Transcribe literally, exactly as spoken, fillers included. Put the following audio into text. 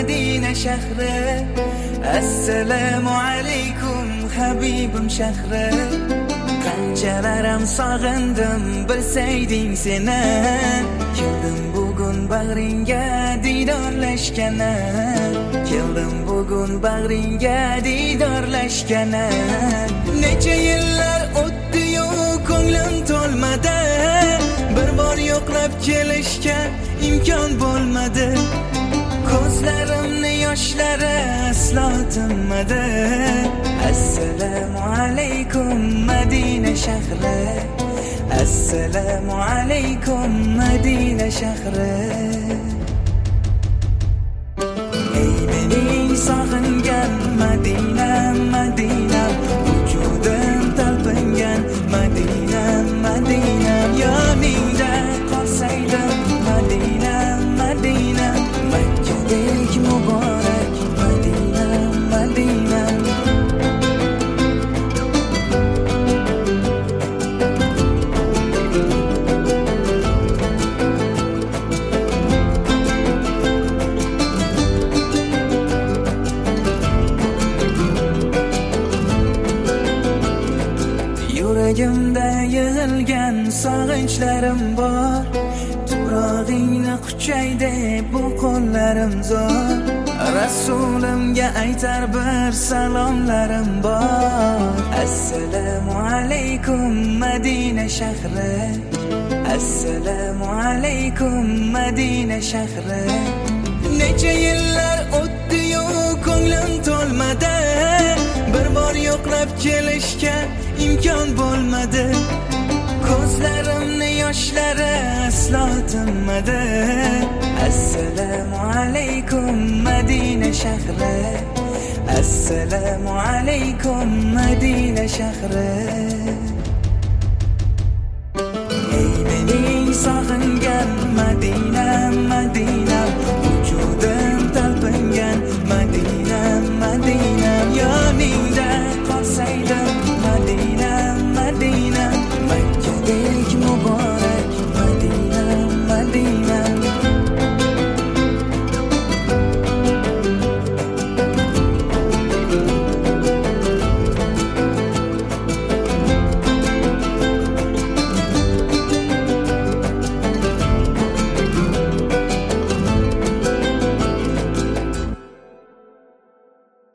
Madina shahri. Assalomu alaykum habibim shahri. Qanchalarim sog'indim bilsayding seni. Keldim bugun bag'ringga didorlashgana. Keldim bugun bag'ringga didorlashgana. Necha yillar o'tdi-yu ko'nglim to'lmadi. Bir bor yo'qlab kelishga imkon bo'lmadi. Ko'zlarimni yoshlari aslo tinmadi. Assalomu alaykum Madina shahri. Assalomu alaykum Madina shahri. Ey mening sog'ingan Madina, Madina, vujudim talpingan Madina, Madina, yoningda qolsaydim Madina, Madina, Makkadek muborak Madina, Madina. Yuragimda yig'ilgan sog'inchlarim bor. Tuprog'ingni quchay deb bu qo'llarim zo'r. Rasulimga aytar bir salomlarim bor. Assalomu alaykum Madina shahri. Assalomu alaykum Madina shahri. Necha yillar o'tdi-yu ko'nglim to'lmadi. Bir bor yo'qlab kelishga imkon bo'lmadi. Ko'zlarimni yoshlari aslo tinmadi. Assalomu alaykum Madina shahri. Assalomu alaykum Madina shahri. Ey mening sog'ingan Madina, Madina, vujudim talpingan Madina, Madina, yoningda qolsaydim Madina, Madina, Makkadek muborak